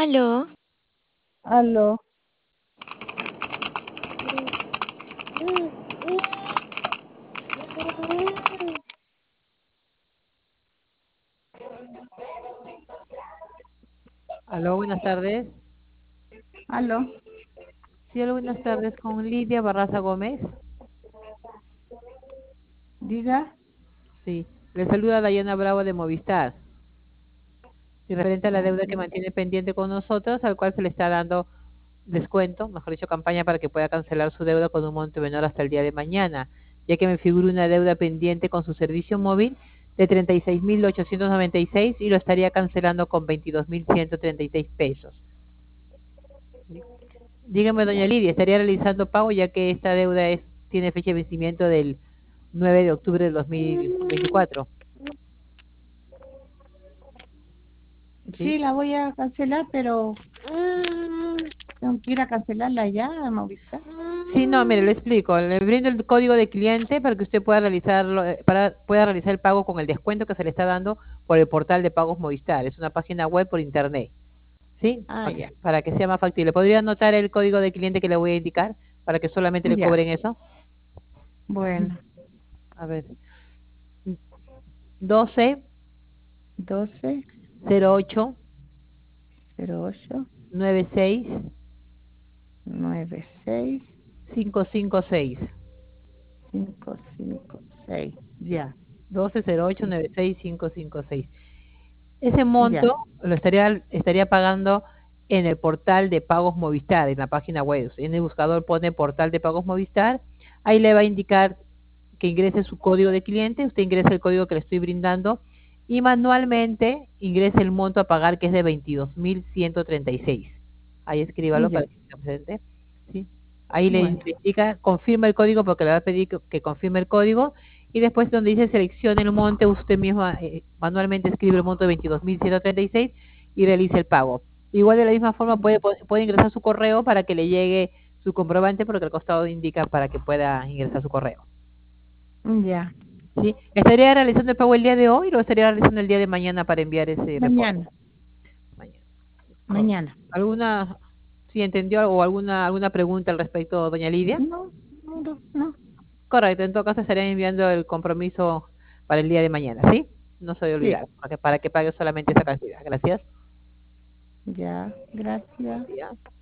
Aló, Aló, Aló, buenas tardes. aló, Sí, aló, buenas tardes con Lidia Barraza Gómez. diga. Sí, le saluda Dayana Bravo de Movistar. Y referente a la deuda que Así. mantiene pendiente con nosotros, al cual se le está dando descuento, mejor dicho, campaña para que pueda cancelar su deuda con un monto menor hasta el día de mañana, ya que me figura una deuda pendiente con su servicio móvil de 36.896 y lo estaría cancelando con 22.136 pesos. Dígame, doña Ya. Lidia, ¿estaría realizando pago ya que esta deuda tiene fecha de vencimiento del 9 de octubre del 2024? ¿Sí? Sí, la voy a cancelar, pero tengo que ir a cancelarla ya, Mauricio. Sí, no, mire, le explico. Le brindo el código de cliente para que usted pueda realizarlo, pueda realizar el pago con el descuento que se le está dando por el portal de pagos Movistar. Es una página web por internet. ¿Sí? Ah, ya, Para que sea más factible. ¿Podría anotar el código de cliente que le voy a indicar para que solamente le ya. cobren eso? Bueno, A ver, 12 12 08 08 96 96 556. 556. Ya, 1208 Sí, 96556. Ese ya, monto lo estaría pagando en el portal de pagos Movistar, en la página web. En el buscador pone portal de pagos Movistar. Ahí le va a indicar que ingrese su código de cliente. Usted ingresa el código que le estoy brindando y manualmente ingrese el monto a pagar, que es de 22.136. Ahí escríbalo ya. para que esté presente. ¿Sí? Ahí Bueno, le indica, confirma el código porque le va a pedir que confirme el código y después donde dice seleccione el monte, usted mismo manualmente escribe el monto de 22.136 y realiza el pago. Igual de la misma forma puede ingresar su correo para que le llegue su comprobante porque al costado indica para que pueda ingresar su correo. ya. ¿Sí? ¿Estaría realizando el pago el día de hoy o lo estaría realizando el día de mañana para enviar ese reporte? Mañana, Mañana. Correcto. mañana. ¿Alguna, si entendió o alguna pregunta al respecto, doña Lidia? No, no, no, no. Correcto, en todo caso estaría enviando el compromiso para el día de mañana, ¿sí? No se debe Sí, olvidar, para que pague solamente esa cantidad. Gracias. ya, gracias. Ya.